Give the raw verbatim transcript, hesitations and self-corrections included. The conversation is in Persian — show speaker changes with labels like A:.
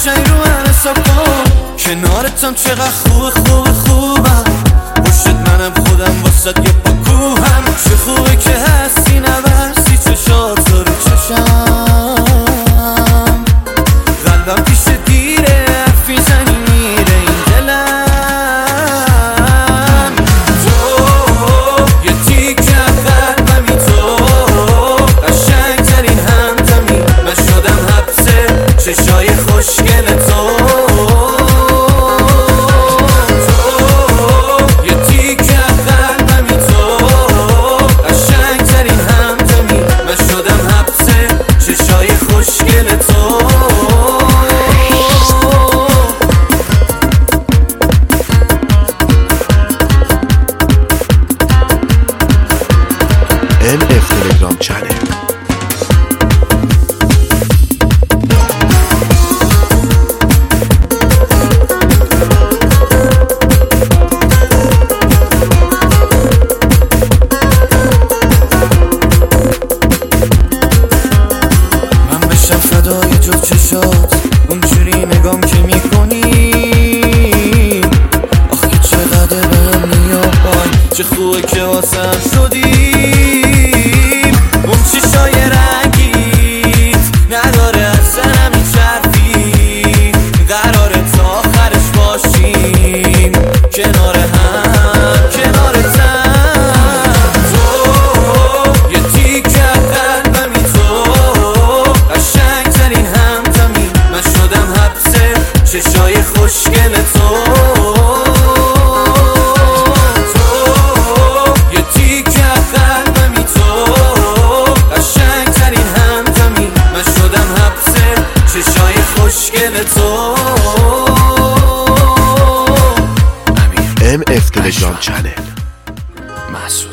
A: قشنگ رو من حساب کن، کنارتم چقدر خوب خوب خوبم، پشت منم خودم واسد یه پاکوهم. چه خوبه که هستی نبرسی چشات رو چشم، قلبم پیش دیره حرفی زنی میره این دلم. تو یه تیکه قلبمی، تو قشنگ ترین همدمی، من شدم حبسه چشای خوشگل تو.
B: ام اف تلگرام چنل.
A: من بشم فدای جفت چشات، اونجوری نگام که میکنی، آخ که چقدر بهم میابای، چه خوبه که واسم شدیم. اون چشای رنگیت نداره اصلا همین چرفی، قراره تا آخرش باشیم کنار هم کنارتم. تو یه تیکه قلبمی، تو قشنگ ترین همدمی، من شدم حبسه چشای خوشگل تو.
B: ام اف تلگرام چنل.
A: مسعود